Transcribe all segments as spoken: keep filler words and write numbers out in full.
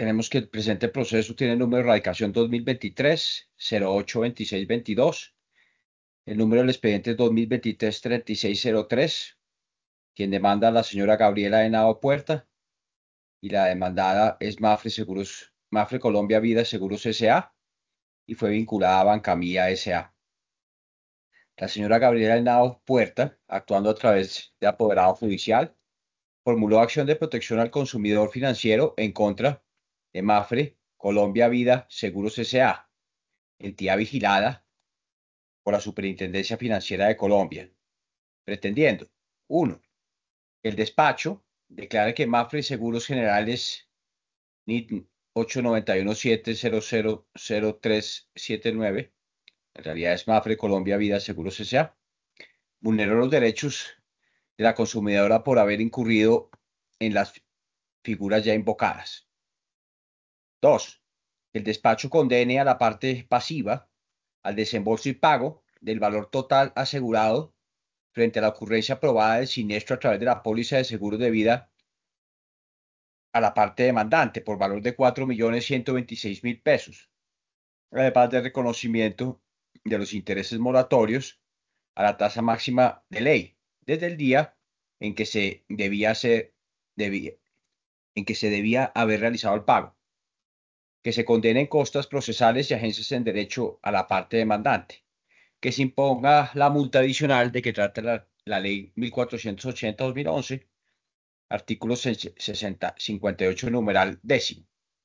tenemos que el presente proceso tiene el número de radicación dos mil veintitrés cero ocho veintiséis veintidós. El número del expediente es dos mil veintitrés treinta y seis cero tres. Quien demanda a la señora Gabriela Henao Puerta y la demandada es Mafre Seguros, Mafre Colombia Vida Seguros S A y fue vinculada a Bancamía S A. La señora Gabriela Henao Puerta, actuando a través de apoderado judicial, formuló acción de protección al consumidor financiero en contra de Mafre Colombia Vida Seguros S A, entidad vigilada por la Superintendencia Financiera de Colombia, pretendiendo: uno. El despacho declara que Mafre Seguros Generales N I T ocho nueve uno siete cero cero cero tres siete nueve, en realidad es Mafre Colombia Vida Seguros S A, vulneró los derechos de la consumidora por haber incurrido en las figuras ya invocadas. Dos. El despacho condene a la parte pasiva al desembolso y pago del valor total asegurado frente a la ocurrencia probada del siniestro a través de la póliza de seguros de vida a la parte demandante por valor de cuatro millones ciento veintiséis mil pesos, además de reconocimiento de los intereses moratorios a la tasa máxima de ley desde el día en que se debía, ser, debía, en que se debía haber realizado el pago. Que se condenen costas procesales y agencias en derecho a la parte demandante. Que se imponga la multa adicional de que trata la, la ley mil cuatrocientos ochenta dos mil once, artículo sesenta, cincuenta y ocho, numeral décimo.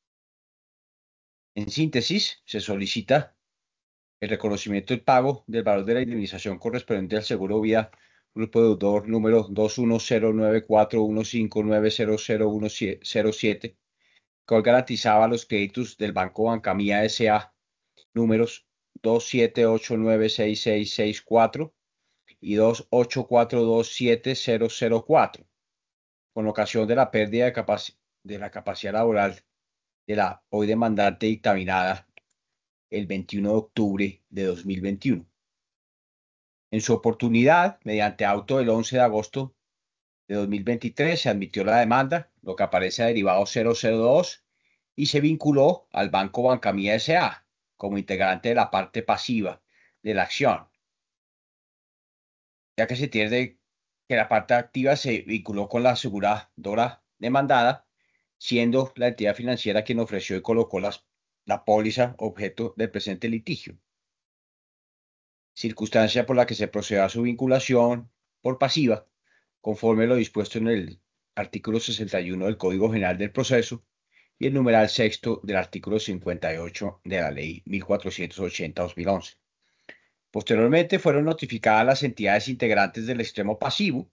En síntesis, se solicita el reconocimiento del pago del valor de la indemnización correspondiente al seguro vida grupo deudor número dos uno cero nueve cuatro uno cinco nueve cero cero uno cero siete, que garantizaba los créditos del Banco Bancamía S A números dos siete ocho nueve seis seis seis cuatro y dos ocho cuatro dos siete cero cero cuatro, con ocasión de la pérdida de, capac de la capacidad laboral de la hoy demandante dictaminada el veintiuno de octubre de dos mil veintiuno. En su oportunidad, mediante auto del once de agosto de dos mil veintitrés, se admitió la demanda, lo que aparece a derivado cero cero dos, y se vinculó al Banco Bancamía S A como integrante de la parte pasiva de la acción, ya que se entiende que la parte activa se vinculó con la aseguradora demandada, siendo la entidad financiera quien ofreció y colocó las, la póliza objeto del presente litigio, circunstancia por la que se procedió a su vinculación por pasiva, conforme lo dispuesto en el artículo sesenta y uno del Código General del Proceso y el numeral sexto del artículo cincuenta y ocho de la Ley mil cuatrocientos ochenta dos mil once. Posteriormente fueron notificadas las entidades integrantes del extremo pasivo,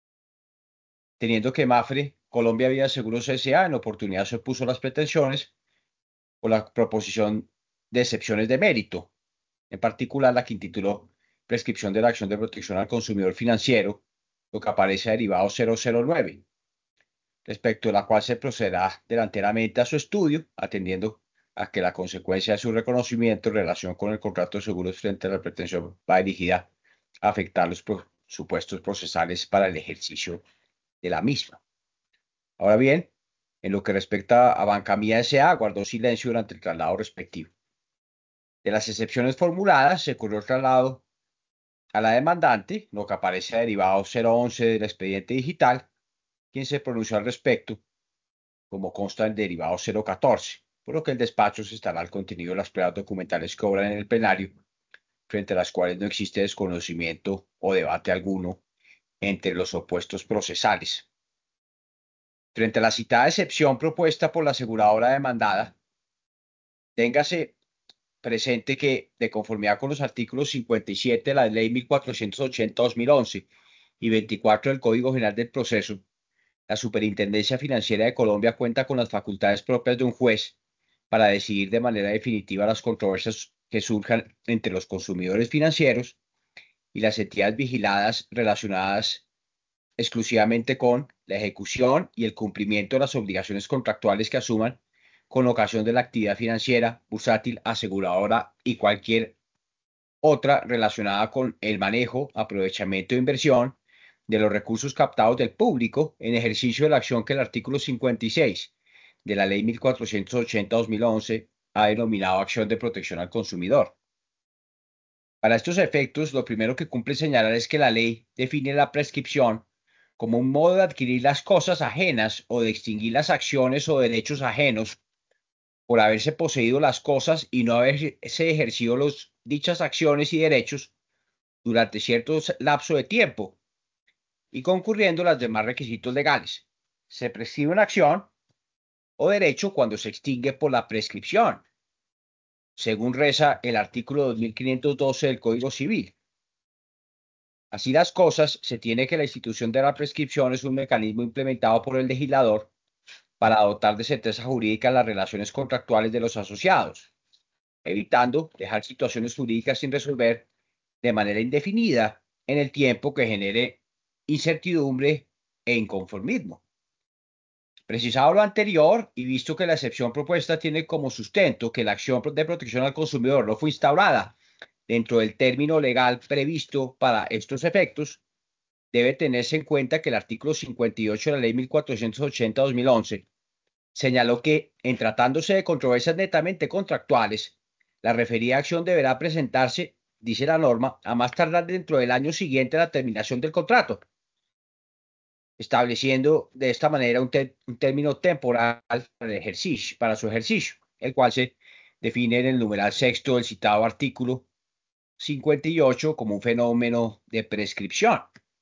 teniendo que Mafre Colombia Vida Seguros S A en oportunidad se opuso a las pretensiones por la proposición de excepciones de mérito, en particular la que intituló Prescripción de la acción de protección al consumidor financiero, lo que aparece derivado cero cero nueve, respecto de la cual se procederá delanteramente a su estudio, atendiendo a que la consecuencia de su reconocimiento en relación con el contrato de seguros frente a la pretensión va dirigida a afectar los supuestos procesales para el ejercicio de la misma. Ahora bien, en lo que respecta a Bancamía S A, guardó silencio durante el traslado respectivo. De las excepciones formuladas, se ocurrió el traslado a la demandante, lo que aparece a derivado cero once del expediente digital, quien se pronunció al respecto, como consta en derivado cero catorce, por lo que el despacho se estará al contenido de las pruebas documentales que obran en el plenario, frente a las cuales no existe desconocimiento o debate alguno entre los opuestos procesales. Frente a la citada excepción propuesta por la aseguradora demandada, téngase presente que, de conformidad con los artículos cincuenta y siete de la Ley mil cuatrocientos ochenta dos mil once y veinticuatro del Código General del Proceso, la Superintendencia Financiera de Colombia cuenta con las facultades propias de un juez para decidir de manera definitiva las controversias que surjan entre los consumidores financieros y las entidades vigiladas relacionadas exclusivamente con la ejecución y el cumplimiento de las obligaciones contractuales que asuman con ocasión de la actividad financiera, bursátil, aseguradora y cualquier otra relacionada con el manejo, aprovechamiento e inversión de los recursos captados del público en ejercicio de la acción que el artículo cincuenta y seis de la Ley mil cuatrocientos ochenta de dos mil once ha denominado acción de protección al consumidor. Para estos efectos, lo primero que cumple señalar es que la ley define la prescripción como un modo de adquirir las cosas ajenas o de extinguir las acciones o derechos ajenos por haberse poseído las cosas y no haberse ejercido los, dichas acciones y derechos durante cierto lapso de tiempo y concurriendo los demás requisitos legales. Se prescribe una acción o derecho cuando se extingue por la prescripción, según reza el artículo dos mil quinientos doce del Código Civil. Así las cosas, se tiene que la institución de la prescripción es un mecanismo implementado por el legislador para dotar de certeza jurídica las relaciones contractuales de los asociados, evitando dejar situaciones jurídicas sin resolver de manera indefinida en el tiempo que genere incertidumbre e inconformismo. Precisado lo anterior y visto que la excepción propuesta tiene como sustento que la acción de protección al consumidor no fue instaurada dentro del término legal previsto para estos efectos, debe tenerse en cuenta que el artículo cincuenta y ocho de la Ley mil cuatrocientos ochenta de dos mil once señaló que, en tratándose de controversias netamente contractuales, la referida acción deberá presentarse, dice la norma, a más tardar dentro del año siguiente a la terminación del contrato, estableciendo de esta manera un, te un término temporal para, el ejercicio, para su ejercicio, el cual se define en el numeral sexto del citado artículo cincuenta y ocho como un fenómeno de prescripción.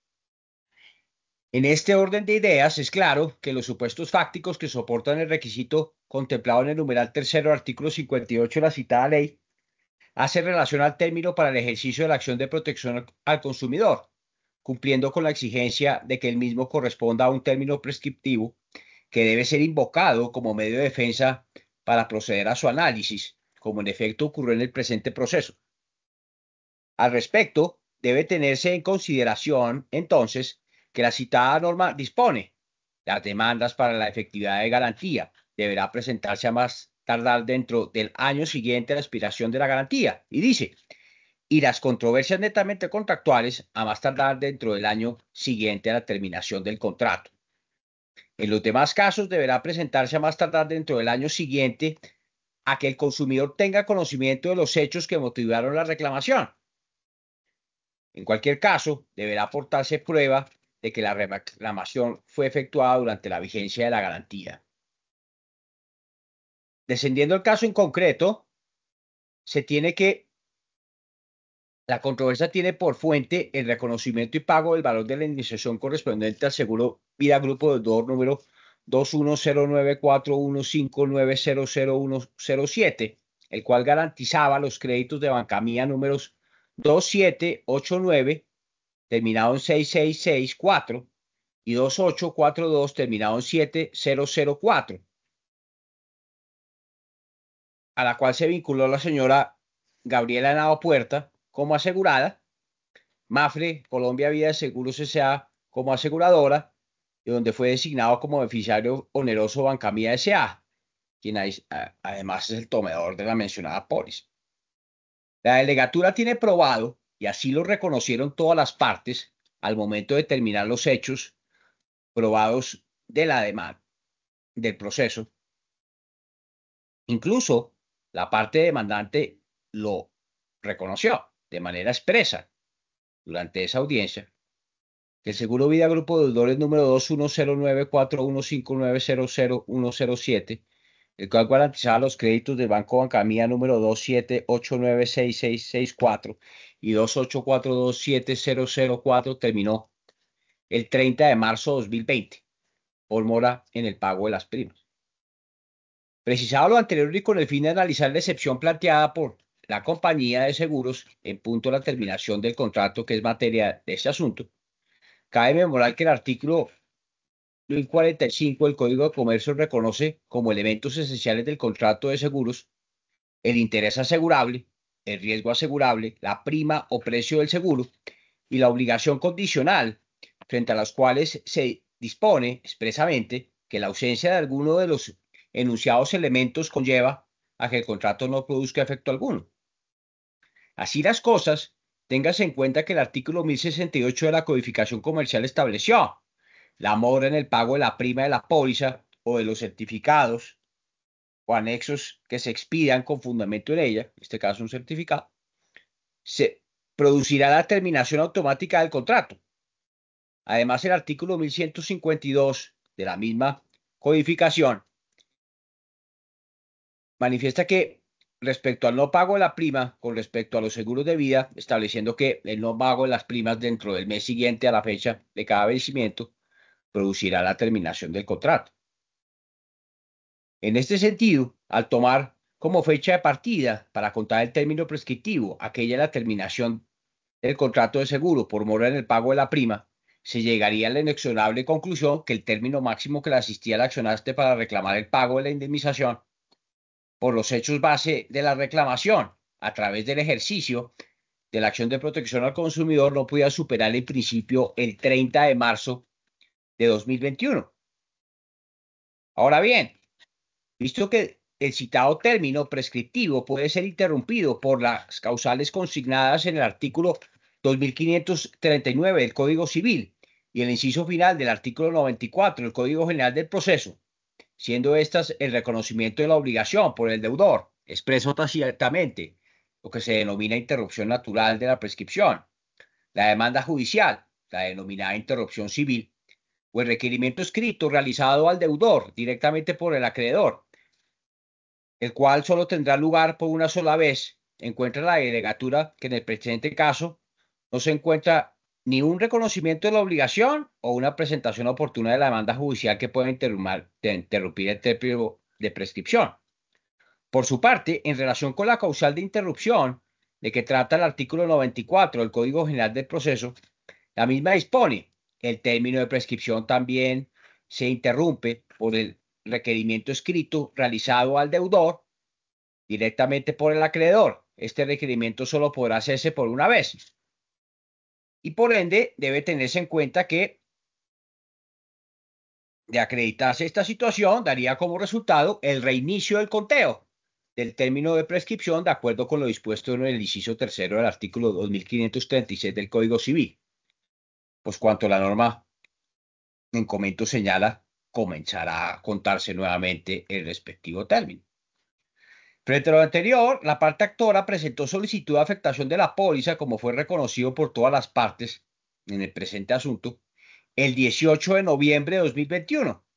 En este orden de ideas, es claro que los supuestos fácticos que soportan el requisito contemplado en el numeral tercero del artículo cincuenta y ocho de la citada ley hace relación al término para el ejercicio de la acción de protección al consumidor, cumpliendo con la exigencia de que el mismo corresponda a un término prescriptivo que debe ser invocado como medio de defensa para proceder a su análisis, como en efecto ocurrió en el presente proceso. Al respecto, debe tenerse en consideración, entonces, que la citada norma dispone las demandas para la efectividad de garantía deberá presentarse a más tardar dentro del año siguiente a la expiración de la garantía. Y dice, y las controversias netamente contractuales a más tardar dentro del año siguiente a la terminación del contrato. En los demás casos deberá presentarse a más tardar dentro del año siguiente a que el consumidor tenga conocimiento de los hechos que motivaron la reclamación. En cualquier caso, deberá aportarse prueba de que la reclamación fue efectuada durante la vigencia de la garantía. Descendiendo el caso en concreto, se tiene que la controversia tiene por fuente el reconocimiento y pago del valor de la indemnización correspondiente al seguro vida grupo deudor número dos uno cero nueve cuatro uno cinco nueve cero cero uno cero siete, el cual garantizaba los créditos de Bancamía números dos siete ocho nueve, terminado en seis seis seis cuatro, y dos ocho cuatro dos, terminado en siete cero cero cuatro, a la cual se vinculó la señora Gabriela Henao Puerta como asegurada, Mafre Colombia Vida de Seguros S A como aseguradora, y donde fue designado como beneficiario oneroso Bancamía S A, quien además es el tomador de la mencionada póliza. La delegatura tiene probado, y así lo reconocieron todas las partes al momento de determinar los hechos probados de la demanda, del proceso. Incluso la parte demandante lo reconoció de manera expresa durante esa audiencia, que el Seguro Vida Grupo de Deudores número dos uno cero nueve cuatro uno cinco nueve cero cero uno cero siete, el cual garantizaba los créditos del Banco Bancamía número dos siete ocho nueve seis seis seis cuatro y dos ocho cuatro dos siete cero cero cuatro, terminó el treinta de marzo de dos mil veinte por mora en el pago de las primas. Precisado lo anterior y con el fin de analizar la excepción planteada por la compañía de seguros en punto a la terminación del contrato, que es materia de este asunto, cabe memorar que el artículo cuarenta y cinco del Código de Comercio reconoce como elementos esenciales del contrato de seguros el interés asegurable, el riesgo asegurable, la prima o precio del seguro y la obligación condicional, frente a las cuales se dispone expresamente que la ausencia de alguno de los enunciados elementos conlleva a que el contrato no produzca efecto alguno. Así las cosas, téngase en cuenta que el artículo mil sesenta y ocho de la Codificación Comercial estableció la mora en el pago de la prima de la póliza o de los certificados o anexos que se expidan con fundamento en ella, en este caso un certificado, se producirá la terminación automática del contrato. Además, el artículo mil ciento cincuenta y dos de la misma codificación manifiesta que respecto al no pago de la prima con respecto a los seguros de vida, estableciendo que el no pago de las primas dentro del mes siguiente a la fecha de cada vencimiento producirá la terminación del contrato. En este sentido, al tomar como fecha de partida para contar el término prescriptivo aquella de la terminación del contrato de seguro por mora en el pago de la prima, se llegaría a la inexorable conclusión que el término máximo que le asistía al accionante para reclamar el pago de la indemnización por los hechos base de la reclamación a través del ejercicio de la acción de protección al consumidor no podía superar en principio el treinta de marzo de dos mil veintiuno. Ahora bien, visto que el citado término prescriptivo puede ser interrumpido por las causales consignadas en el artículo dos mil quinientos treinta y nueve del Código Civil y el inciso final del artículo noventa y cuatro del Código General del Proceso, siendo estas el reconocimiento de la obligación por el deudor, expreso tácitamente, lo que se denomina interrupción natural de la prescripción, la demanda judicial, la denominada interrupción civil, o el requerimiento escrito realizado al deudor directamente por el acreedor, el cual solo tendrá lugar por una sola vez, encuentra la delegatura que en el presente caso no se encuentra ni un reconocimiento de la obligación o una presentación oportuna de la demanda judicial que pueda interrumpir el término de prescripción. Por su parte, en relación con la causal de interrupción de que trata el artículo noventa y cuatro del Código General del Proceso, la misma dispone el término de prescripción también se interrumpe por el requerimiento escrito realizado al deudor directamente por el acreedor. Este requerimiento solo podrá hacerse por una vez. Y por ende, debe tenerse en cuenta que de acreditarse esta situación, daría como resultado el reinicio del conteo del término de prescripción de acuerdo con lo dispuesto en el inciso tercero del artículo dos mil quinientos treinta y seis del Código Civil, pues cuanto la norma en comento señala, comenzará a contarse nuevamente el respectivo término. Frente a lo anterior, la parte actora presentó solicitud de afectación de la póliza, como fue reconocido por todas las partes en el presente asunto, el dieciocho de noviembre de dos mil veintiuno.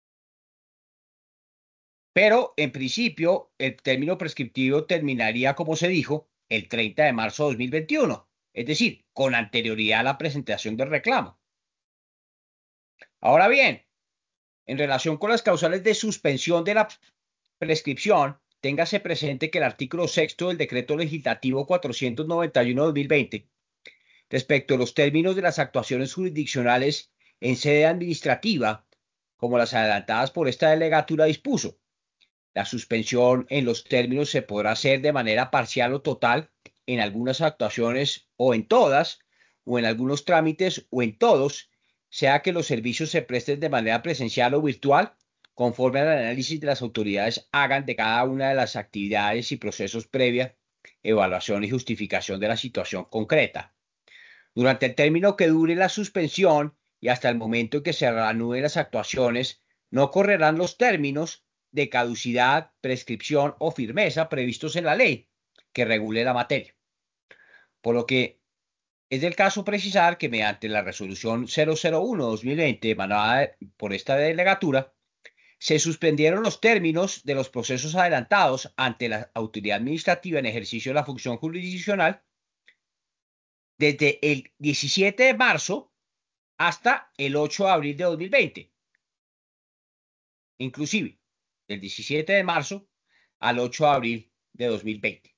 Pero, en principio, el término prescriptivo terminaría, como se dijo, el treinta de marzo de dos mil veintiuno, es decir, con anterioridad a la presentación del reclamo. Ahora bien, en relación con las causales de suspensión de la prescripción, téngase presente que el artículo sexto del Decreto Legislativo cuatrocientos noventa y uno de dos mil veinte, respecto a los términos de las actuaciones jurisdiccionales en sede administrativa, como las adelantadas por esta delegatura, dispuso: la suspensión en los términos se podrá hacer de manera parcial o total en algunas actuaciones o en todas, o en algunos trámites o en todos, sea que los servicios se presten de manera presencial o virtual, conforme al análisis de las autoridades hagan de cada una de las actividades y procesos previa evaluación y justificación de la situación concreta. Durante el término que dure la suspensión y hasta el momento en que se reanuden las actuaciones, no correrán los términos de caducidad, prescripción o firmeza previstos en la ley que regule la materia. Por lo que es del caso precisar que mediante la resolución cero cero uno dos mil veinte emanada por esta delegatura, se suspendieron los términos de los procesos adelantados ante la autoridad administrativa en ejercicio de la función jurisdiccional desde el diecisiete de marzo hasta el ocho de abril de dos mil veinte. Inclusive, del diecisiete de marzo al ocho de abril de dos mil veinte.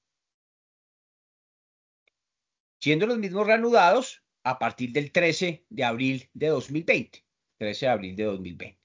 Siendo los mismos reanudados a partir del trece de abril de dos mil veinte. trece de abril de dos mil veinte.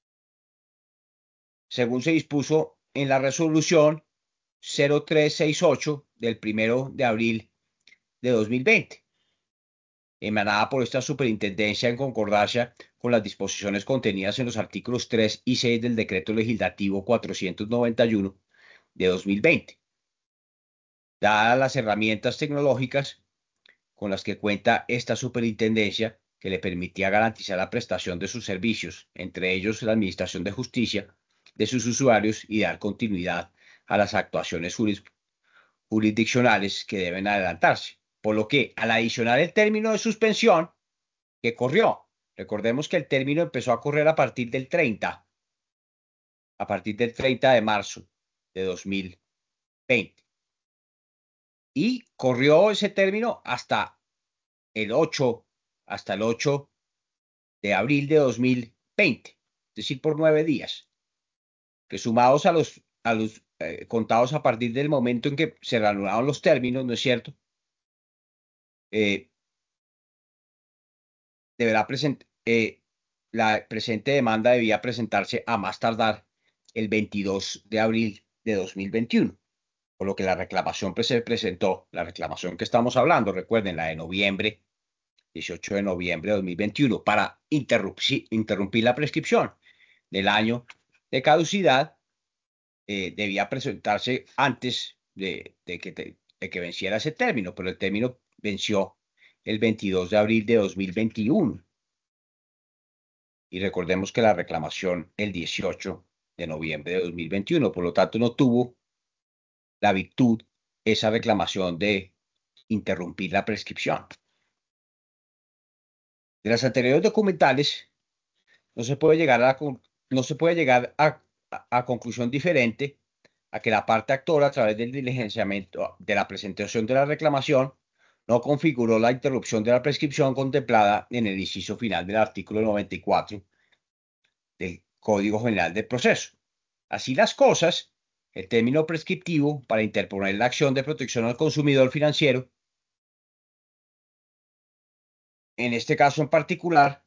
Según se dispuso en la resolución cero tres seis ocho del primero de abril de dos mil veinte, emanada por esta superintendencia en concordancia con las disposiciones contenidas en los artículos tres y seis del Decreto Legislativo cuatrocientos noventa y uno de dos mil veinte. Dadas las herramientas tecnológicas con las que cuenta esta superintendencia, que le permitía garantizar la prestación de sus servicios, entre ellos la Administración de Justicia, de sus usuarios y dar continuidad a las actuaciones juris jurisdiccionales que deben adelantarse. Por lo que, al adicionar el término de suspensión que corrió, recordemos que el término empezó a correr a partir del treinta, a partir del treinta de marzo de dos mil veinte. Y corrió ese término hasta el ocho, hasta el ocho de abril de dos mil veinte, es decir, por nueve días, que sumados a los, a los eh, contados a partir del momento en que se reanudaron los términos, ¿no es cierto? Eh, deberá presentar, eh, la presente demanda debía presentarse a más tardar el veintidós de abril de dos mil veintiuno, por lo que la reclamación se presentó, la reclamación que estamos hablando, recuerden, la de noviembre, dieciocho de noviembre de dos mil veintiuno, para interrumpir, interrumpir la prescripción del año de caducidad, eh, debía presentarse antes de, de, que te, de que venciera ese término, pero el término venció el veintidós de abril de dos mil veintiuno. Y recordemos que la reclamación el dieciocho de noviembre de dos mil veintiuno, por lo tanto no tuvo la virtud esa reclamación de interrumpir la prescripción. De las anteriores documentales no se puede llegar a, no se puede llegar a, a, a conclusión diferente a que la parte actora, a través del diligenciamiento de la presentación de la reclamación, no configuró la interrupción de la prescripción contemplada en el inciso final del artículo noventa y cuatro del Código General del Proceso. Así las cosas, el término prescriptivo para interponer la acción de protección al consumidor financiero, en este caso en particular,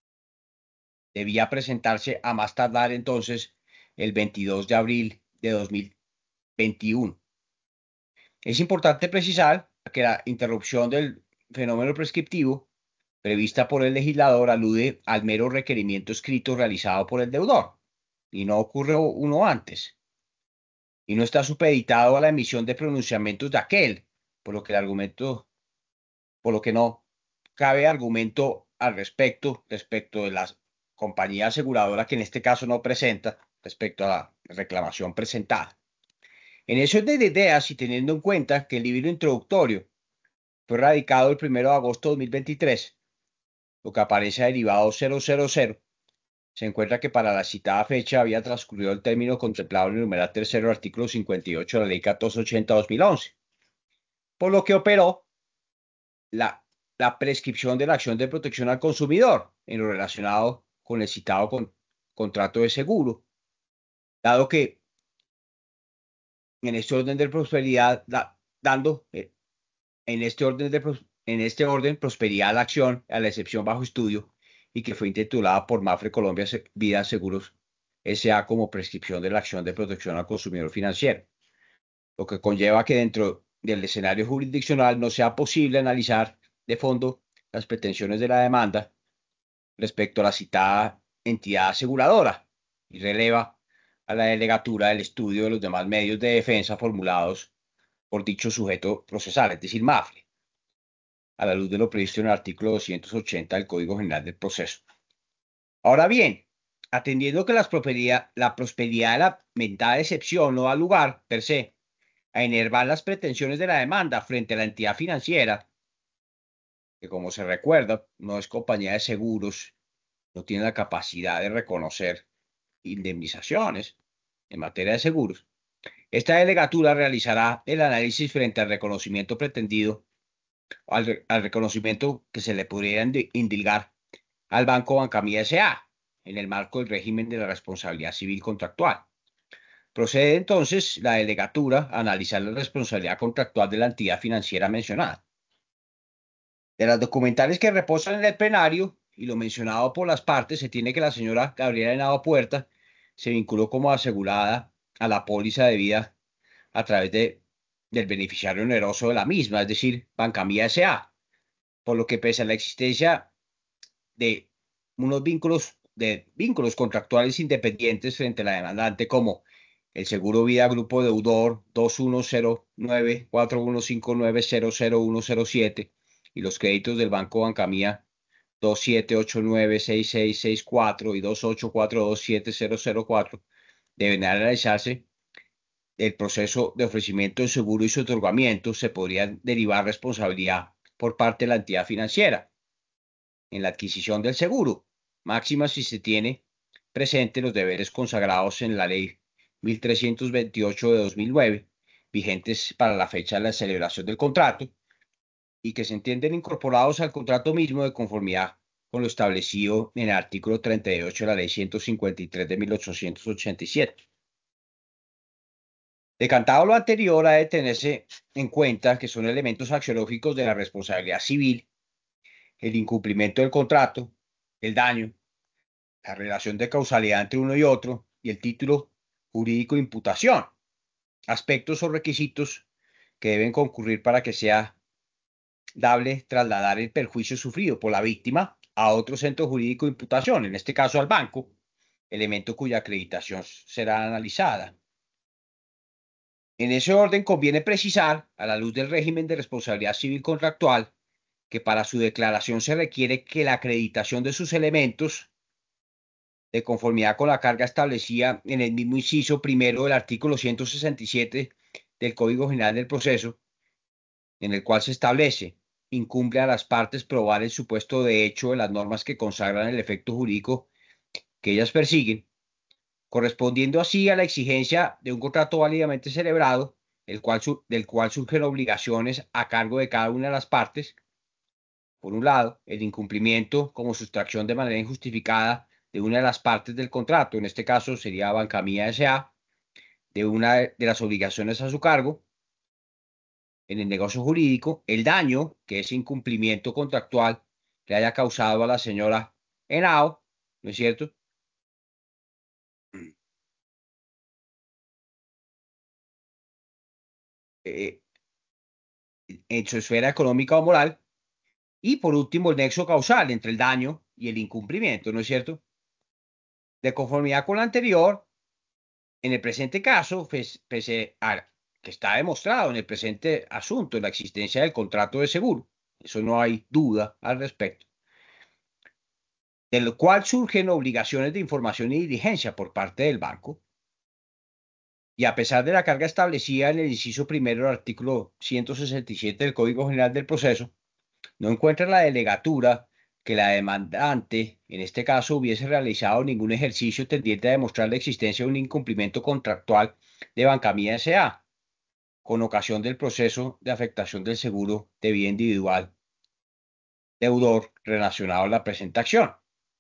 debía presentarse a más tardar entonces el veintidós de abril de dos mil veintiuno. Es importante precisar que la interrupción del fenómeno prescriptivo prevista por el legislador alude al mero requerimiento escrito realizado por el deudor y no ocurre uno antes, y no está supeditado a la emisión de pronunciamientos de aquel, por lo que el argumento, por lo que no cabe argumento al respecto, respecto de la compañía aseguradora que en este caso no presenta, respecto a la reclamación presentada. En ese orden de ideas y teniendo en cuenta que el libro introductorio fue radicado el primero de agosto de dos mil veintitrés, lo que aparece derivado cero cero cero, se encuentra que para la citada fecha había transcurrido el término contemplado en el numeral tercero del artículo cincuenta y ocho de la Ley catorce ochenta de dos mil once, por lo que operó la, la prescripción de la acción de protección al consumidor en lo relacionado con el citado con, contrato de seguro, dado que en este orden de prosperidad, da, dando eh, en este orden de en este orden prosperidad la acción a la excepción bajo estudio y que fue intitulada por Mafre Colombia Vida Seguros S A como prescripción de la acción de protección al consumidor financiero, lo que conlleva que dentro del escenario jurisdiccional no sea posible analizar de fondo las pretensiones de la demanda respecto a la citada entidad aseguradora y releva a la delegatura del estudio de los demás medios de defensa formulados por dicho sujeto procesal, es decir, Mafre, a la luz de lo previsto en el artículo doscientos ochenta del Código General del Proceso. Ahora bien, atendiendo que la prosperidad, la prosperidad de la mentada excepción no da lugar, per se, a enervar las pretensiones de la demanda frente a la entidad financiera, que como se recuerda, no es compañía de seguros, no tiene la capacidad de reconocer indemnizaciones en materia de seguros. Esta delegatura realizará el análisis frente al reconocimiento pretendido, al, al reconocimiento que se le pudiera indilgar al Banco Bancamía S A en el marco del régimen de la responsabilidad civil contractual. Procede entonces la delegatura a analizar la responsabilidad contractual de la entidad financiera mencionada. De las documentales que reposan en el plenario y lo mencionado por las partes, se tiene que la señora Gabriela Henao Puerta se vinculó como asegurada a la póliza de vida a través de, del beneficiario oneroso de la misma, es decir, Bancamía S A, por lo que pese a la existencia de unos vínculos, de vínculos contractuales independientes frente a la demandante, como el seguro vida grupo deudor dos uno cero nueve cuatro uno cinco nueve cero cero uno cero siete y los créditos del Banco Bancamía dos siete ocho nueve seis seis seis cuatro y dos ocho cuatro dos siete cero cero cuatro, deben analizarse el proceso de ofrecimiento de seguro y su otorgamiento, se podría derivar responsabilidad por parte de la entidad financiera en la adquisición del seguro, máxima si se tiene presente los deberes consagrados en la Ley mil trescientos veintiocho de dos mil nueve, vigentes para la fecha de la celebración del contrato, y que se entienden incorporados al contrato mismo de conformidad con lo establecido en el artículo treinta y ocho de la Ley ciento cincuenta y tres de mil ochocientos ochenta y siete. Decantado lo anterior, ha de tenerse en cuenta que son elementos axiológicos de la responsabilidad civil el incumplimiento del contrato, el daño, la relación de causalidad entre uno y otro y el título jurídico de imputación, aspectos o requisitos que deben concurrir para que sea dable trasladar el perjuicio sufrido por la víctima a otro centro jurídico de imputación, en este caso al banco, elemento cuya acreditación será analizada. En ese orden conviene precisar, a la luz del régimen de responsabilidad civil contractual, que para su declaración se requiere que la acreditación de sus elementos, de conformidad con la carga establecida en el mismo inciso primero del artículo ciento sesenta y siete del Código General del Proceso, en el cual se establece, incumple a las partes probar el supuesto de hecho de las normas que consagran el efecto jurídico que ellas persiguen, correspondiendo así a la exigencia de un contrato válidamente celebrado, el cual, del cual surgen obligaciones a cargo de cada una de las partes. Por un lado, el incumplimiento como sustracción de manera injustificada de una de las partes del contrato, en este caso sería Banca Mía S A, de una de las obligaciones a su cargo en el negocio jurídico, el daño que ese incumplimiento contractual le haya causado a la señora Henao, ¿no es cierto? Eh, en su esfera económica o moral. Y por último, el nexo causal entre el daño y el incumplimiento, ¿no es cierto? De conformidad con lo anterior, en el presente caso, pese a que está demostrado en el presente asunto la existencia del contrato de seguro, eso no hay duda al respecto, de lo cual surgen obligaciones de información y diligencia por parte del banco, y a pesar de la carga establecida en el inciso primero del artículo ciento sesenta y siete del Código General del Proceso, no encuentra la delegatura que la demandante, en este caso, hubiese realizado ningún ejercicio tendiente a demostrar la existencia de un incumplimiento contractual de Banca Mía S A, con ocasión del proceso de afectación del seguro de vida individual deudor relacionado a la presente acción.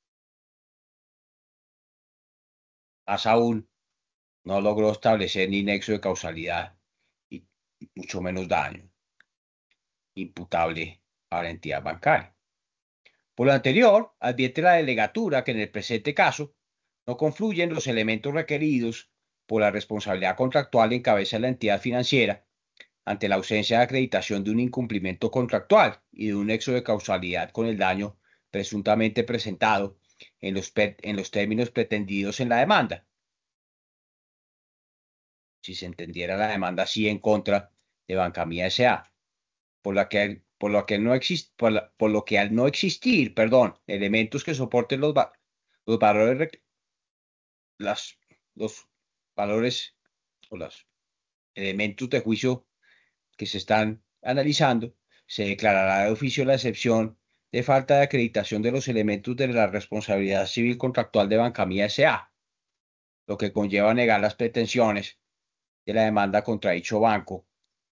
Más aún, no logró establecer ni nexo de causalidad y mucho menos daño imputable a la entidad bancaria. Por lo anterior, advierte la delegatura que en el presente caso no confluyen los elementos requeridos por la responsabilidad contractual en cabeza de la entidad financiera ante la ausencia de acreditación de un incumplimiento contractual y de un nexo de causalidad con el daño presuntamente presentado en los, en los términos pretendidos en la demanda. Si se entendiera la demanda así en contra de Banca Mía S A, por la que por lo que no existe, por, la, por, lo que al no existir, perdón, elementos que soporten los, va los valores, las, los valores o los elementos de juicio que se están analizando, se declarará de oficio la excepción de falta de acreditación de los elementos de la responsabilidad civil contractual de Banca Mía S A, lo que conlleva negar las pretensiones de la demanda contra dicho banco.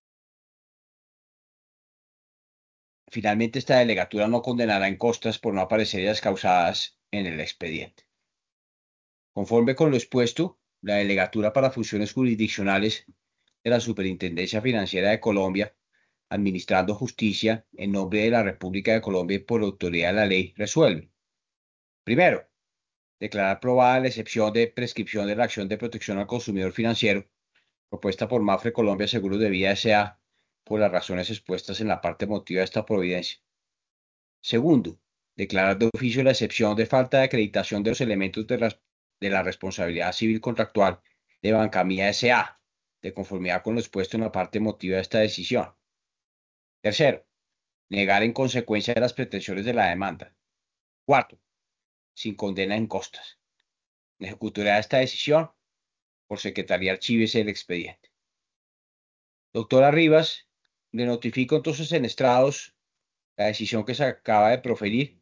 Finalmente, esta delegatura no condenará en costas por no aparecer ellas causadas en el expediente. Conforme con lo expuesto, la delegatura para funciones jurisdiccionales de la Superintendencia Financiera de Colombia, administrando justicia en nombre de la República de Colombia y por autoridad de la ley, resuelve. Primero, declarar probada la excepción de prescripción de la acción de protección al consumidor financiero propuesta por Mafre Colombia Seguros de Vida S A por las razones expuestas en la parte motiva de esta providencia. Segundo, declarar de oficio la excepción de falta de acreditación de los elementos de, la, de la responsabilidad civil contractual de Banca Mía S A, de conformidad con lo expuesto en la parte motiva de esta decisión. Tercero, negar en consecuencia de las pretensiones de la demanda. Cuarto, sin condena en costas. La ejecutoria de esta decisión por secretaría archívese el expediente. Doctora Rivas, le notifico entonces en estrados la decisión que se acaba de proferir